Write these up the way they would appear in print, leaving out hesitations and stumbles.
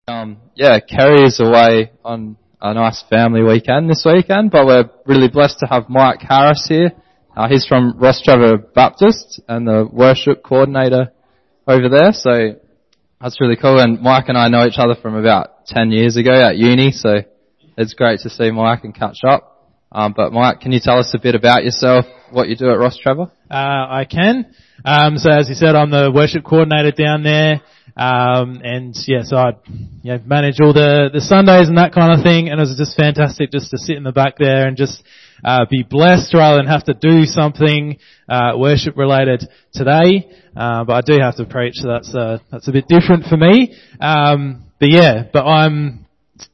Kerry is away on a nice family weekend this weekend, but we're really blessed to have Mike Harris here. He's from Rostrevor Baptist and the worship coordinator over there, so that's really cool. And Mike and I know each other from about 10 years ago at uni, so it's great to see Mike and catch up. But Mike, can you tell us a bit about yourself, what you do at Rostrevor? I can. So as you said, I'm the worship coordinator down there. So I manage all the Sundays and that kind of thing, and it was just fantastic just to sit in the back there and just be blessed rather than have to do something worship related today. But I do have to preach, so that's a bit different for me. But I'm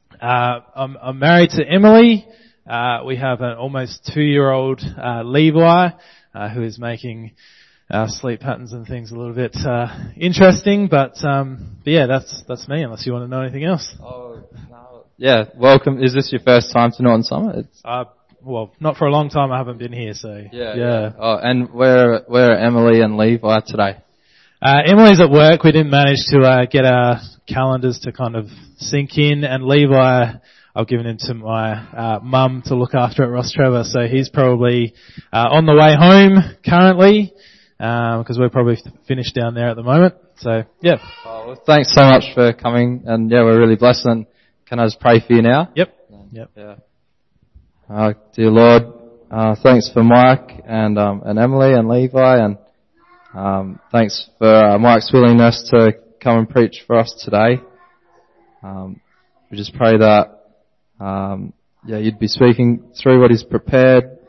married to Emily. We have an almost 2-year-old Levi who is making our sleep patterns and things a little bit interesting, but that's me, unless you want to know anything else. Oh, no. Yeah, welcome. Is this your first time to Norton Summit? Well, not for a long time. I haven't been here, so yeah. Oh, and where are Emily and Levi today? Emily's at work. We didn't manage to get our calendars to kind of sync in, and Levi, I've given him to my mum to look after at Rostrevor, so he's probably on the way home currently. Because we're probably finished down there at the moment. So, yeah. Oh, well, thanks so much for coming, and we're really blessed. And can I just pray for you now? Yep. Yeah. Dear Lord, thanks for Mike and Emily and Levi, and thanks for Mike's willingness to come and preach for us today. We just pray that you'd be speaking through what he's prepared.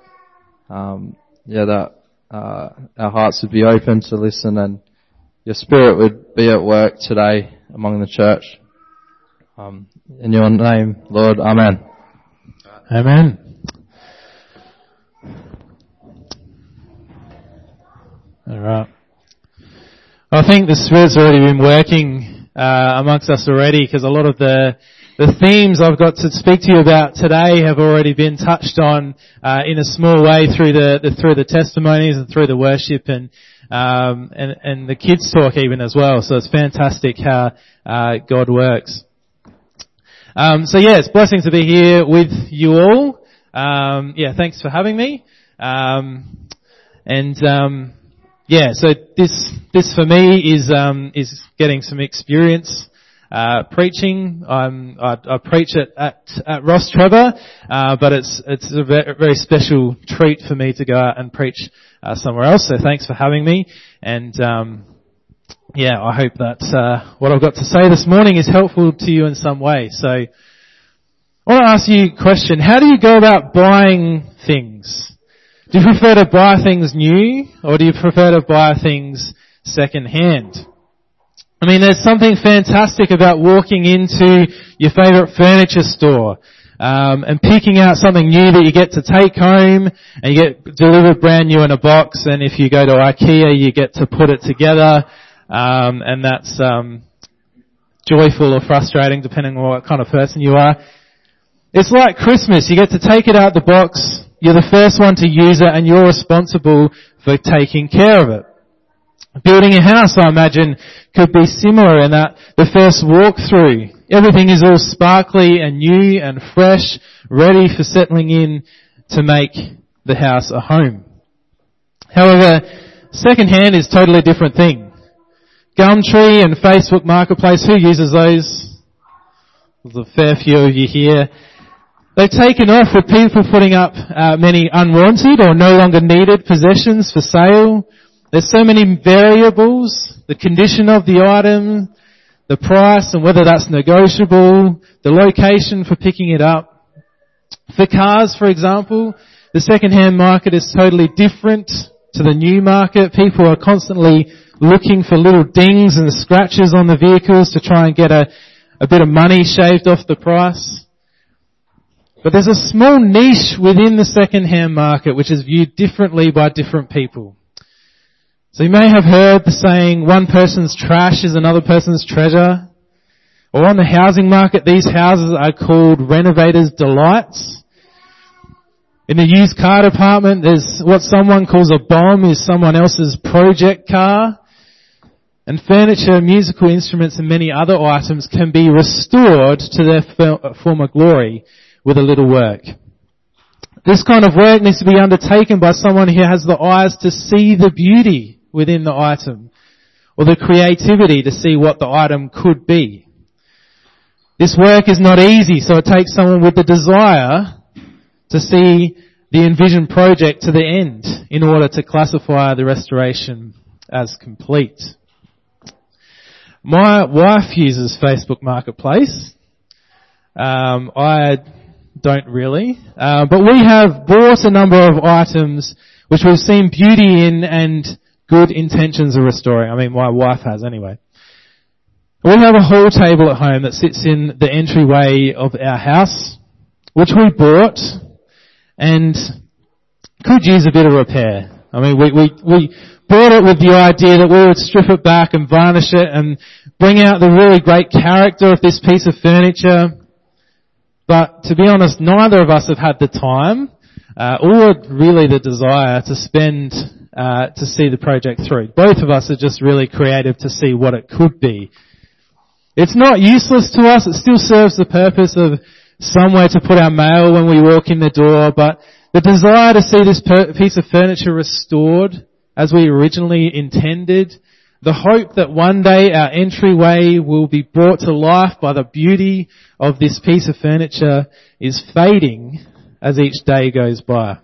That our hearts would be open to listen, and your Spirit would be at work today among the church. In your name, Lord, Amen. Amen. All right. I think the Spirit's already been working amongst us already, because a lot of the themes I've got to speak to you about today have already been touched on in a small way through the testimonies and through the worship and the kids talk even as well. So it's fantastic how God works. It's a blessing to be here with you all. Thanks for having me. So this for me is getting some experience preaching. I preach at Rostrevor, but it's a very special treat for me to go out and preach somewhere else. So thanks for having me, and I hope that what I've got to say this morning is helpful to you in some way. So I want to ask you a question: how do you go about buying things? Do you prefer to buy things new, or do you prefer to buy things second hand? I mean, there's something fantastic about walking into your favourite furniture store and picking out something new that you get to take home, and you get delivered brand new in a box, and if you go to IKEA you get to put it together, and that's joyful or frustrating depending on what kind of person you are. It's like Christmas. You get to take it out the box, you're the first one to use it, and you're responsible for taking care of it. Building a house, I imagine, could be similar in that the first walk-through, everything is all sparkly and new and fresh, ready for settling in to make the house a home. However, second-hand is a totally different thing. Gumtree and Facebook Marketplace, who uses those? There's a fair few of you here. They've taken off with people putting up many unwanted or no longer needed possessions for sale. There's so many variables: the condition of the item, the price and whether that's negotiable, the location for picking it up. For cars, for example, the second-hand market is totally different to the new market. People are constantly looking for little dings and scratches on the vehicles to try and get a bit of money shaved off the price. But there's a small niche within the second-hand market which is viewed differently by different people. So you may have heard the saying, one person's trash is another person's treasure. Or on the housing market, these houses are called renovators' delights. In the used car department, there's what someone calls a bomb is someone else's project car. And furniture, musical instruments and many other items can be restored to their former glory with a little work. This kind of work needs to be undertaken by someone who has the eyes to see the beauty within the item, or the creativity to see what the item could be. This work is not easy, so it takes someone with the desire to see the envisioned project to the end in order to classify the restoration as complete. My wife uses Facebook Marketplace. I don't really. But we have bought a number of items which we've seen beauty in and good intentions of restoring. I mean, my wife has anyway. We have a hall table at home that sits in the entryway of our house, which we bought and could use a bit of repair. I mean, we bought it with the idea that we would strip it back and varnish it and bring out the really great character of this piece of furniture. But to be honest, neither of us have had the time or really the desire to spend to see the project through. Both of us are just really creative to see what it could be. It's not useless to us. It still serves the purpose of somewhere to put our mail when we walk in the door. But the desire to see this piece of furniture restored as we originally intended, the hope that one day our entryway will be brought to life by the beauty of this piece of furniture is fading as each day goes by.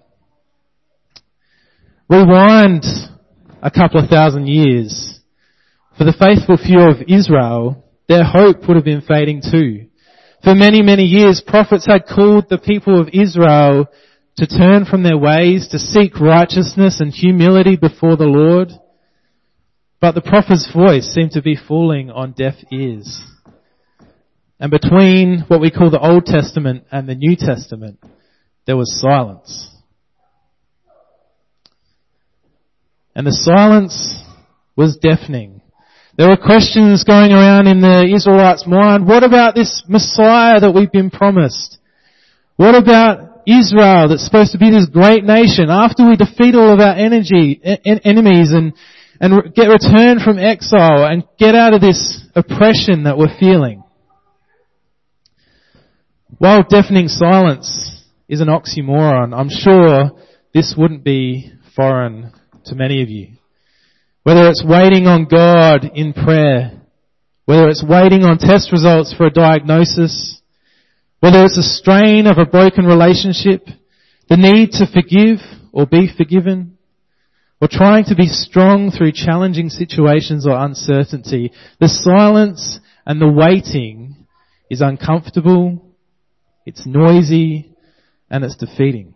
Rewind a couple of thousand years. For the faithful few of Israel, their hope would have been fading too. For many, many years, prophets had called the people of Israel to turn from their ways, to seek righteousness and humility before the Lord. But the prophet's voice seemed to be falling on deaf ears. And between what we call the Old Testament and the New Testament, there was silence. And the silence was deafening. There were questions going around in the Israelites' mind. What about this Messiah that we've been promised? What about Israel that's supposed to be this great nation after we defeat all of our enemies and get returned from exile and get out of this oppression that we're feeling? While deafening silence is an oxymoron, I'm sure this wouldn't be foreign to many of you. Whether it's waiting on God in prayer, whether it's waiting on test results for a diagnosis, whether it's a strain of a broken relationship, the need to forgive or be forgiven, or trying to be strong through challenging situations or uncertainty, the silence and the waiting is uncomfortable, it's noisy, and it's defeating.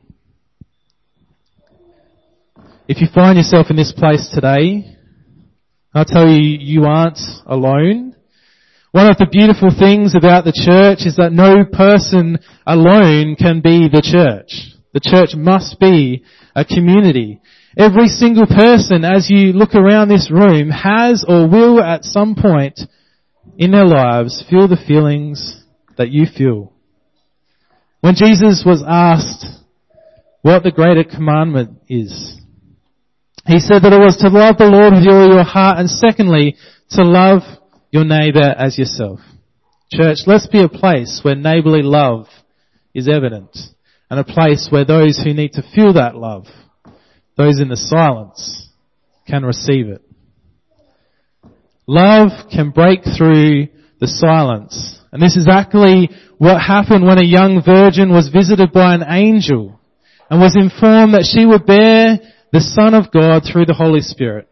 If you find yourself in this place today, I'll tell you, you aren't alone. One of the beautiful things about the church is that no person alone can be the church. The church must be a community. Every single person, as you look around this room, has or will at some point in their lives feel the feelings that you feel. When Jesus was asked what the greater commandment is, he said that it was to love the Lord with all your heart, and secondly, to love your neighbour as yourself. Church, let's be a place where neighbourly love is evident, and a place where those who need to feel that love, those in the silence, can receive it. Love can break through the silence, and this is exactly what happened when a young virgin was visited by an angel and was informed that she would bear the Son of God through the Holy Spirit.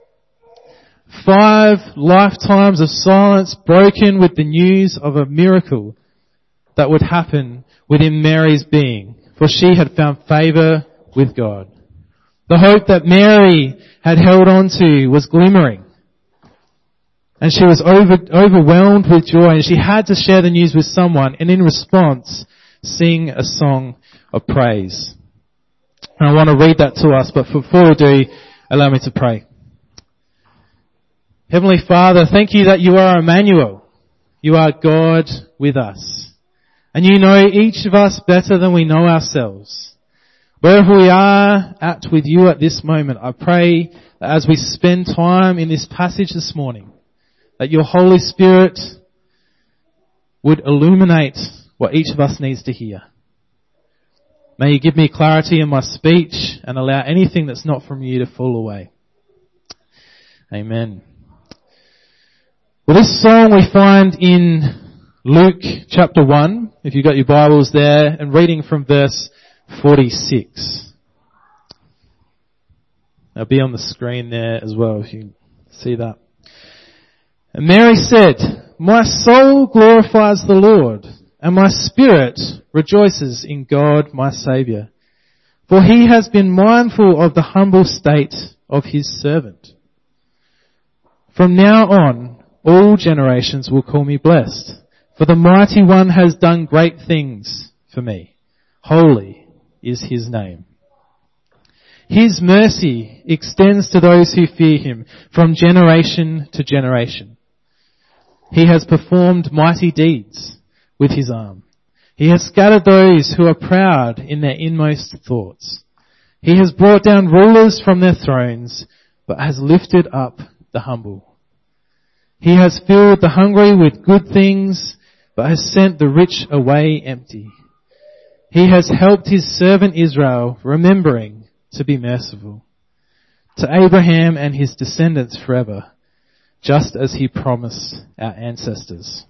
5 lifetimes of silence broken with the news of a miracle that would happen within Mary's being, for she had found favour with God. The hope that Mary had held on to was glimmering, and she was overwhelmed with joy, and she had to share the news with someone, and in response, sing a song of praise. And I want to read that to us, but before we do, allow me to pray. Heavenly Father, thank you that you are Emmanuel. You are God with us. And you know each of us better than we know ourselves. Wherever we are at with you at this moment, I pray that as we spend time in this passage this morning, that your Holy Spirit would illuminate what each of us needs to hear. May you give me clarity in my speech and allow anything that's not from you to fall away. Amen. Well, this song we find in Luke chapter 1, if you've got your Bibles there, and reading from verse 46. It'll be on the screen there as well if you see that. And Mary said, "My soul glorifies the Lord, and my spirit rejoices in God my Saviour. For he has been mindful of the humble state of his servant. From now on, all generations will call me blessed, for the Mighty One has done great things for me. Holy is his name. His mercy extends to those who fear him from generation to generation. He has performed mighty deeds with his arm. He has scattered those who are proud in their inmost thoughts. He has brought down rulers from their thrones, but has lifted up the humble. He has filled the hungry with good things, but has sent the rich away empty. He has helped his servant Israel, remembering to be merciful to Abraham and his descendants forever, just as he promised our ancestors."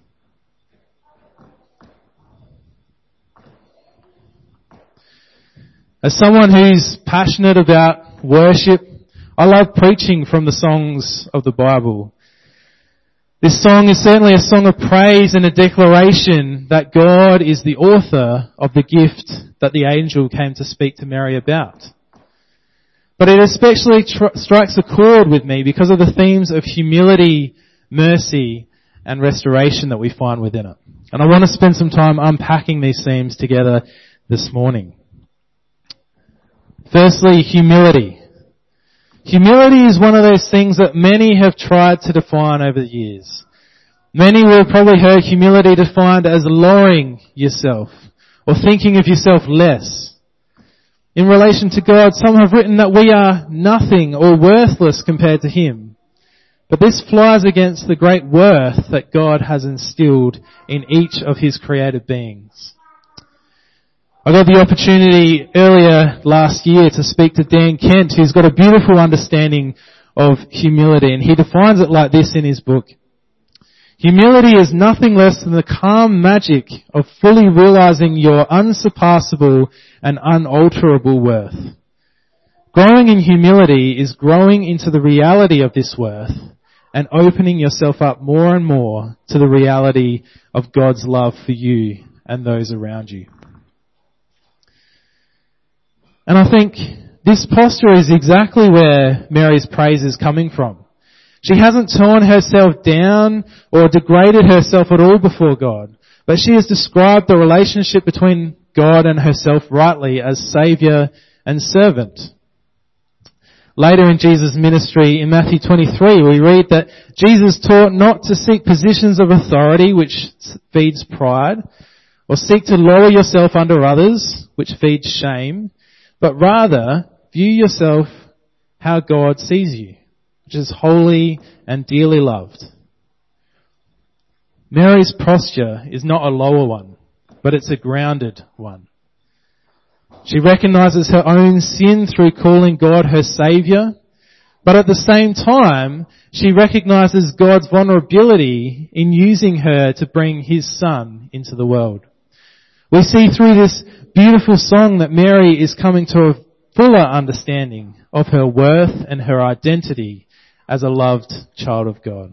As someone who's passionate about worship, I love preaching from the songs of the Bible. This song is certainly a song of praise and a declaration that God is the author of the gift that the angel came to speak to Mary about. But it especially strikes a chord with me because of the themes of humility, mercy, and restoration that we find within it. And I want to spend some time unpacking these themes together this morning. Firstly, humility. Humility is one of those things that many have tried to define over the years. Many will have probably heard humility defined as lowering yourself or thinking of yourself less. In relation to God, some have written that we are nothing or worthless compared to him. But this flies against the great worth that God has instilled in each of his created beings. I got the opportunity earlier last year to speak to Dan Kent, who's got a beautiful understanding of humility, and he defines it like this in his book. Humility is nothing less than the calm magic of fully realizing your unsurpassable and unalterable worth. Growing in humility is growing into the reality of this worth and opening yourself up more and more to the reality of God's love for you and those around you. And I think this posture is exactly where Mary's praise is coming from. She hasn't torn herself down or degraded herself at all before God, but she has described the relationship between God and herself rightly as Saviour and servant. Later in Jesus' ministry in Matthew 23, we read that Jesus taught not to seek positions of authority, which feeds pride, or seek to lower yourself under others, which feeds shame, but rather view yourself how God sees you, which is holy and dearly loved. Mary's posture is not a lower one, but it's a grounded one. She recognizes her own sin through calling God her Saviour, but at the same time, she recognizes God's vulnerability in using her to bring his Son into the world. We see through this beautiful song that Mary is coming to a fuller understanding of her worth and her identity as a loved child of God.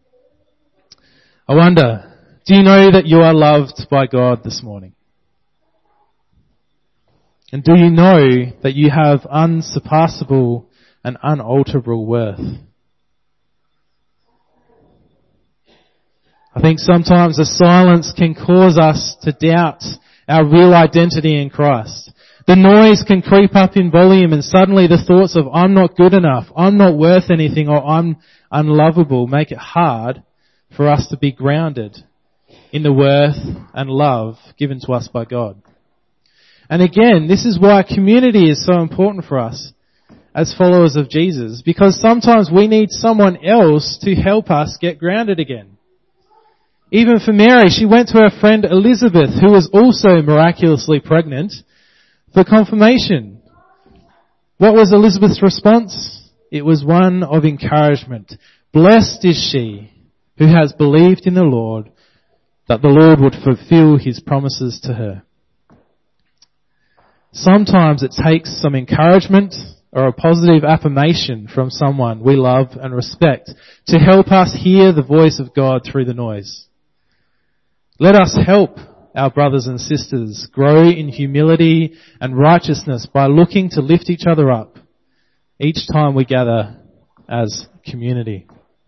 I wonder, do you know that you are loved by God this morning? And do you know that you have unsurpassable and unalterable worth? I think sometimes the silence can cause us to doubt our real identity in Christ. The noise can creep up in volume and suddenly the thoughts of I'm not good enough, I'm not worth anything, or I'm unlovable make it hard for us to be grounded in the worth and love given to us by God. And again, this is why community is so important for us. as followers of Jesus, because sometimes we need someone else to help us get grounded again. Even for Mary, she went to her friend Elizabeth, who was also miraculously pregnant, for confirmation. What was Elizabeth's response? It was one of encouragement. Blessed is she who has believed in the Lord, that the Lord would fulfill his promises to her. Sometimes it takes some encouragement or a positive affirmation from someone we love and respect to help us hear the voice of God through the noise. Let us help our brothers and sisters grow in humility and righteousness by looking to lift each other up each time we gather as community.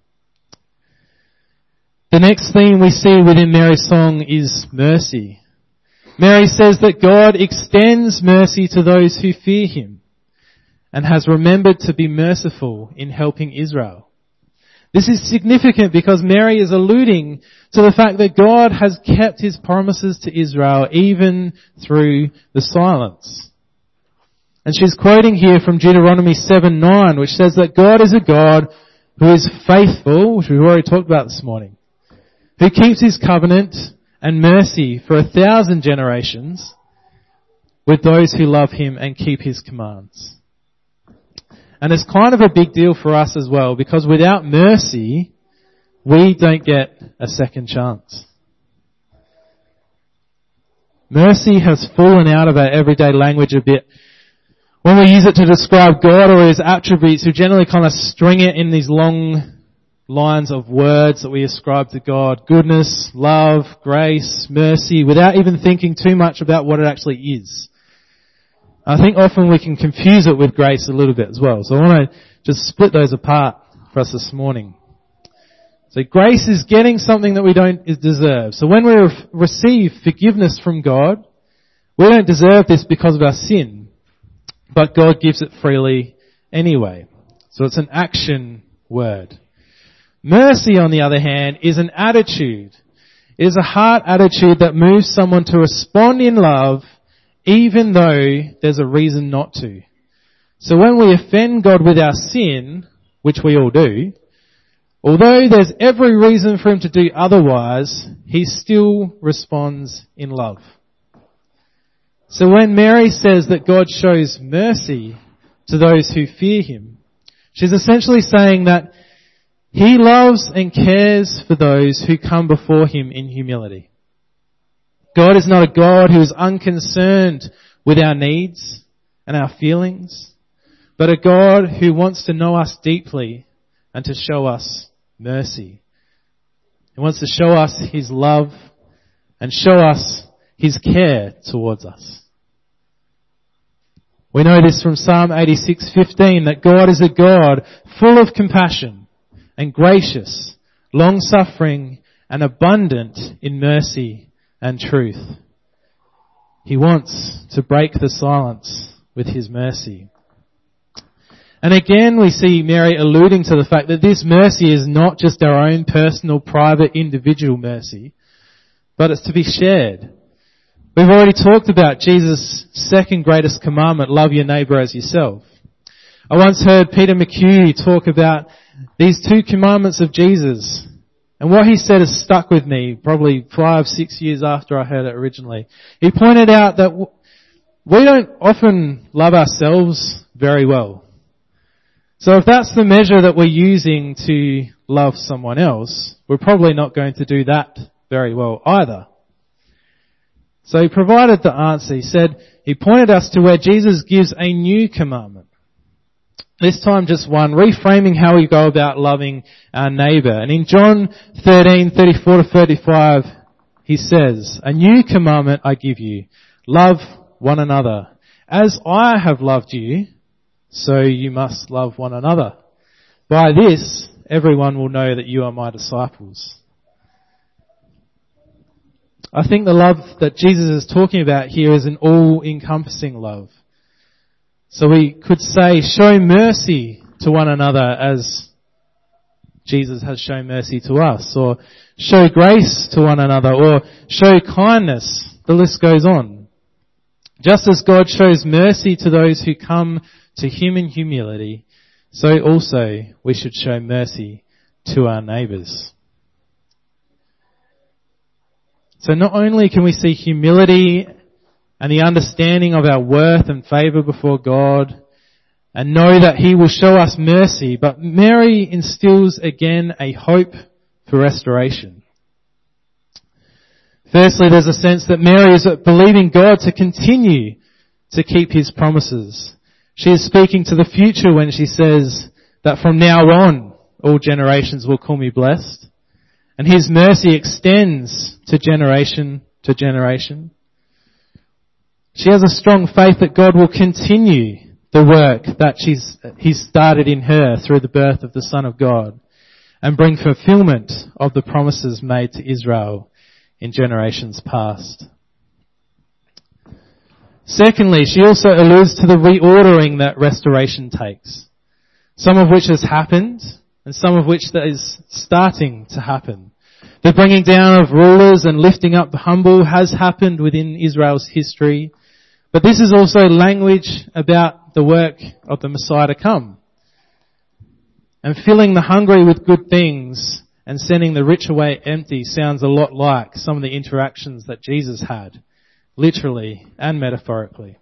The next theme we see within Mary's song is mercy. Mary says that God extends mercy to those who fear him and has remembered to be merciful in helping Israel. This is significant because Mary is alluding to the fact that God has kept his promises to Israel even through the silence. And she's quoting here from Deuteronomy 7:9, which says that God is a God who is faithful, which we've already talked about this morning, who keeps his covenant and mercy for 1,000 generations with those who love him and keep his commands. And it's kind of a big deal for us as well, because without mercy, we don't get a second chance. Mercy has fallen out of our everyday language a bit. When we use it to describe God or his attributes, we generally kind of string it in these long lines of words that we ascribe to God. Goodness, love, grace, mercy, without even thinking too much about what it actually is. I think often we can confuse it with grace a little bit as well. So I want to just split those apart for us this morning. So grace is getting something that we don't deserve. So when we receive forgiveness from God, we don't deserve this because of our sin, but God gives it freely anyway. So it's an action word. Mercy, on the other hand, is an attitude. It is a heart attitude that moves someone to respond in love even though there's a reason not to. So when we offend God with our sin, which we all do, although there's every reason for him to do otherwise, he still responds in love. So when Mary says that God shows mercy to those who fear him, she's essentially saying that he loves and cares for those who come before him in humility. God is not a God who is unconcerned with our needs and our feelings, but a God who wants to know us deeply and to show us mercy. He wants to show us his love and show us his care towards us. We know this from Psalm 86:15, that God is a God full of compassion and gracious, long-suffering and abundant in mercy and truth. He wants to break the silence with his mercy. And again, we see Mary alluding to the fact that this mercy is not just our own personal, private, individual mercy, but it's to be shared. We've already talked about Jesus' second greatest commandment, love your neighbour as yourself. I once heard Peter McHugh talk about these two commandments of Jesus. And what he said has stuck with me probably 5-6 years after I heard it originally. He pointed out that we don't often love ourselves very well. So if that's the measure that we're using to love someone else, we're probably not going to do that very well either. So he provided the answer. He pointed us to where Jesus gives a new commandment. This time just one, reframing how we go about loving our neighbour. And in John 13:34-35, he says, "A new commandment I give you, love one another. As I have loved you, so you must love one another. By this, everyone will know that you are my disciples." I think the love that Jesus is talking about here is an all-encompassing love. So we could say, show mercy to one another as Jesus has shown mercy to us, or show grace to one another, or show kindness. The list goes on. Just as God shows mercy to those who come to Him in humility, so also we should show mercy to our neighbours. So not only can we see humility and the understanding of our worth and favour before God and know that He will show us mercy, but Mary instills again a hope for restoration. Firstly, there's a sense that Mary is believing God to continue to keep His promises. She is speaking to the future when she says that from now on, all generations will call me blessed. And His mercy extends to generation to generation. She has a strong faith that God will continue the work that He's started in her through the birth of the Son of God and bring fulfillment of the promises made to Israel in generations past. Secondly, she also alludes to the reordering that restoration takes, some of which has happened and some of which that is starting to happen. The bringing down of rulers and lifting up the humble has happened within Israel's history, but this is also language about the work of the Messiah to come. And filling the hungry with good things and sending the rich away empty sounds a lot like some of the interactions that Jesus had, literally and metaphorically.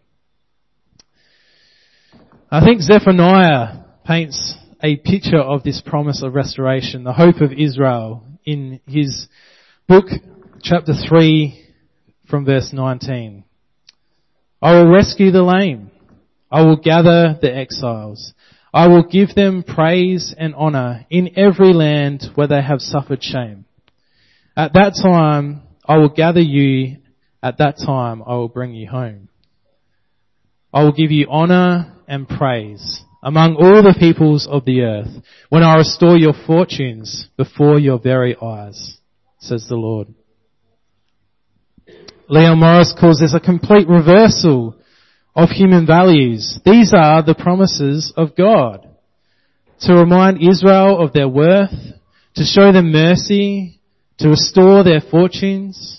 I think Zephaniah paints a picture of this promise of restoration, the hope of Israel, in his book, chapter 3, from verse 19. I will rescue the lame. I will gather the exiles. I will give them praise and honour in every land where they have suffered shame. At that time, I will gather you. At that time, I will bring you home. I will give you honour and praise among all the peoples of the earth when I restore your fortunes before your very eyes, says the Lord. Leon Morris calls this a complete reversal of human values. These are the promises of God to remind Israel of their worth, to show them mercy, to restore their fortunes.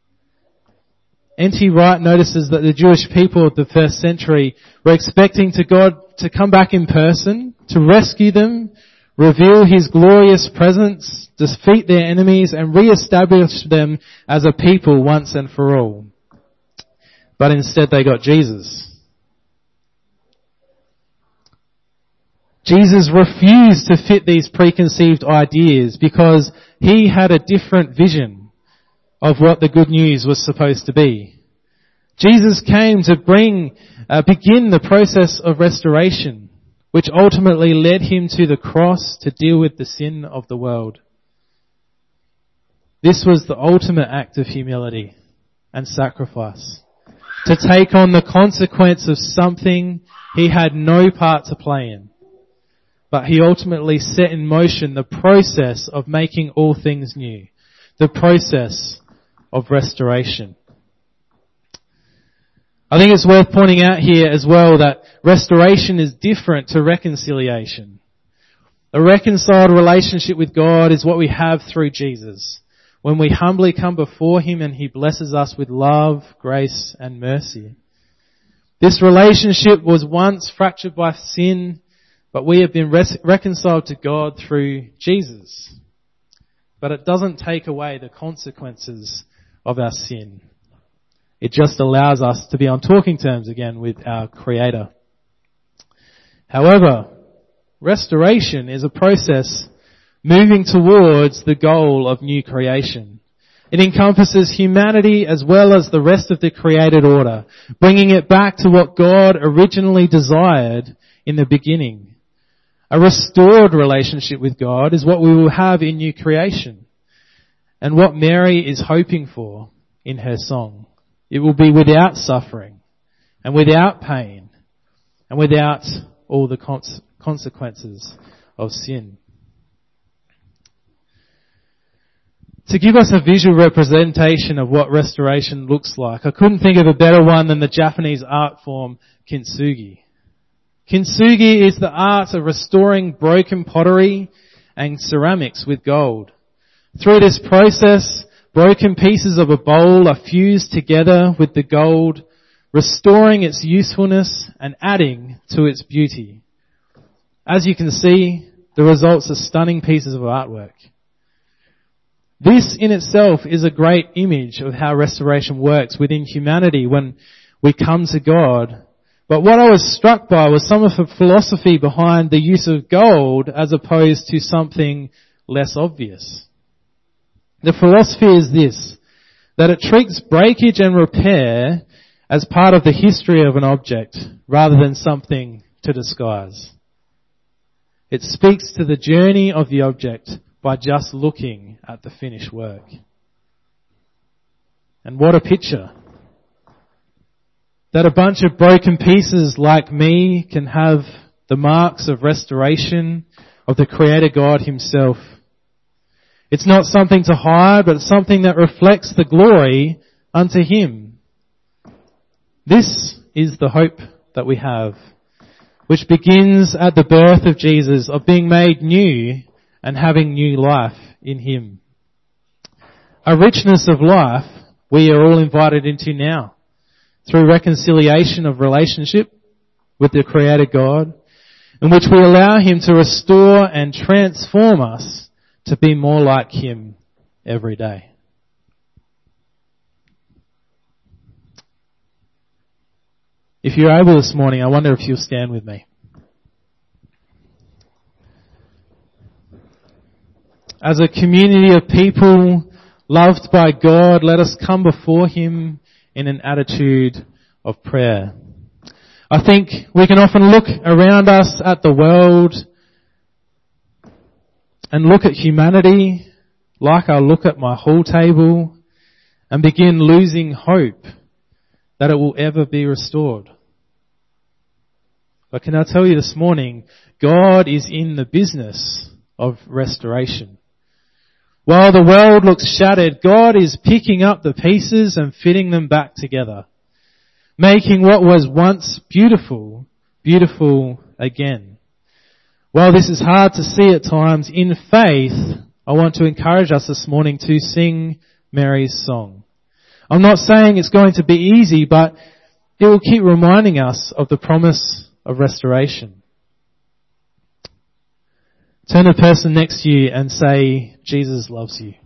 N.T. Wright notices that the Jewish people of the first century were expecting God to come back in person, to rescue them, reveal His glorious presence, defeat their enemies, and re-establish them as a people once and for all. But instead they got Jesus. Jesus refused to fit these preconceived ideas because He had a different vision of what the good news was supposed to be. Jesus came to begin the process of restoration, which ultimately led Him to the cross to deal with the sin of the world. This was the ultimate act of humility and sacrifice, to take on the consequence of something He had no part to play in. But He ultimately set in motion the process of making all things new, the process of restoration. I think it's worth pointing out here as well that restoration is different to reconciliation. A reconciled relationship with God is what we have through Jesus, when we humbly come before Him and He blesses us with love, grace, and mercy. This relationship was once fractured by sin, but we have been reconciled to God through Jesus. But it doesn't take away the consequences of our sin. It just allows us to be on talking terms again with our Creator. However, restoration is a process moving towards the goal of new creation. It encompasses humanity as well as the rest of the created order, bringing it back to what God originally desired in the beginning. A restored relationship with God is what we will have in new creation, and what Mary is hoping for in her song. It will be without suffering and without pain and without all the consequences of sin. To give us a visual representation of what restoration looks like, I couldn't think of a better one than the Japanese art form kintsugi. Kintsugi is the art of restoring broken pottery and ceramics with gold. Through this process, broken pieces of a bowl are fused together with the gold, restoring its usefulness and adding to its beauty. As you can see, the results are stunning pieces of artwork. This in itself is a great image of how restoration works within humanity when we come to God. But what I was struck by was some of the philosophy behind the use of gold as opposed to something less obvious. The philosophy is this, that it treats breakage and repair as part of the history of an object rather than something to disguise. It speaks to the journey of the object by just looking at the finished work. And what a picture. That a bunch of broken pieces like me can have the marks of restoration of the Creator God Himself. It's not something to hide, but it's something that reflects the glory unto Him. This is the hope that we have, which begins at the birth of Jesus, of being made new and having new life in Him. A richness of life we are all invited into now, through reconciliation of relationship with the Creator God, in which we allow Him to restore and transform us to be more like Him every day. If you're able this morning, I wonder if you'll stand with me. As a community of people loved by God, let us come before Him in an attitude of prayer. I think we can often look around us at the world and look at humanity like I look at my hall table and begin losing hope that it will ever be restored. But can I tell you this morning, God is in the business of restoration. While the world looks shattered, God is picking up the pieces and fitting them back together, making what was once beautiful, beautiful again. While this is hard to see at times, in faith, I want to encourage us this morning to sing Mary's song. I'm not saying it's going to be easy, but it will keep reminding us of the promise of restoration. Turn to the person next to you and say, Jesus loves you.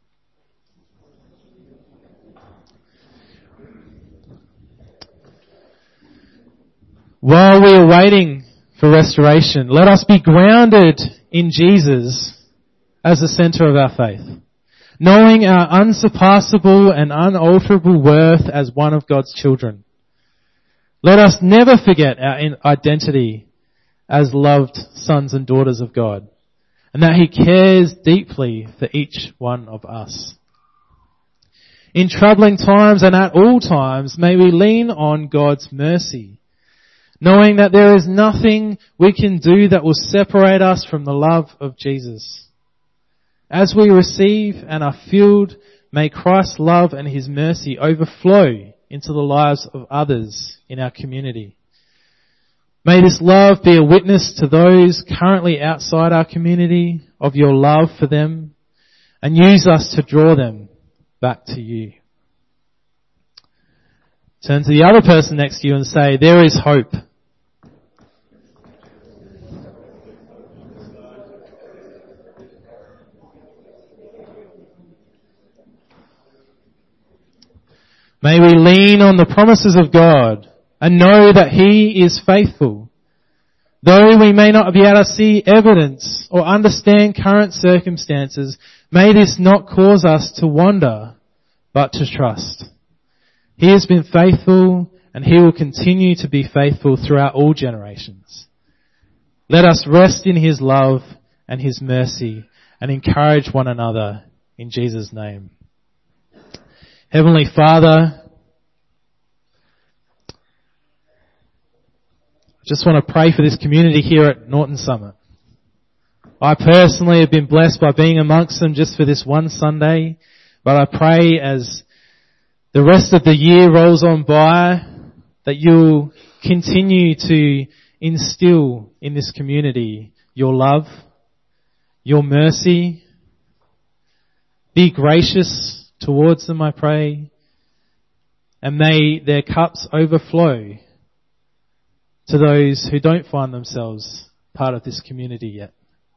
While we are waiting for restoration, let us be grounded in Jesus as the center of our faith, knowing our unsurpassable and unalterable worth as one of God's children. Let us never forget our identity as loved sons and daughters of God, and that He cares deeply for each one of us. In troubling times and at all times, may we lean on God's mercy, knowing that there is nothing we can do that will separate us from the love of Jesus. As we receive and are filled, may Christ's love and His mercy overflow into the lives of others in our community. May this love be a witness to those currently outside our community of your love for them, and use us to draw them back to you. Turn to the other person next to you and say, there is hope. May we lean on the promises of God and know that He is faithful. Though we may not be able to see evidence or understand current circumstances, may this not cause us to wander, but to trust. He has been faithful and He will continue to be faithful throughout all generations. Let us rest in His love and His mercy and encourage one another in Jesus' name. Heavenly Father, I just want to pray for this community here at Norton Summit. I personally have been blessed by being amongst them just for this one Sunday, but I pray as the rest of the year rolls on by that you'll continue to instill in this community your love, your mercy. Be gracious towards them, I pray. and may their cups overflow to those who don't find themselves part of this community yet.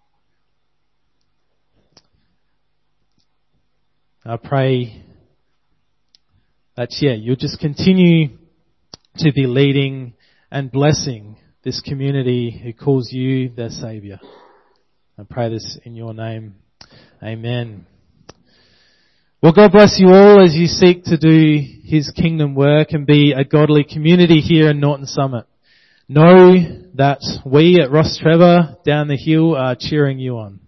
I pray that, you'll just continue to be leading and blessing this community who calls you their Saviour. I pray this in your name. Amen. Well, God bless you all as you seek to do His kingdom work and be a godly community here in Norton Summit. Know that we at Ross Trevor down the hill are cheering you on.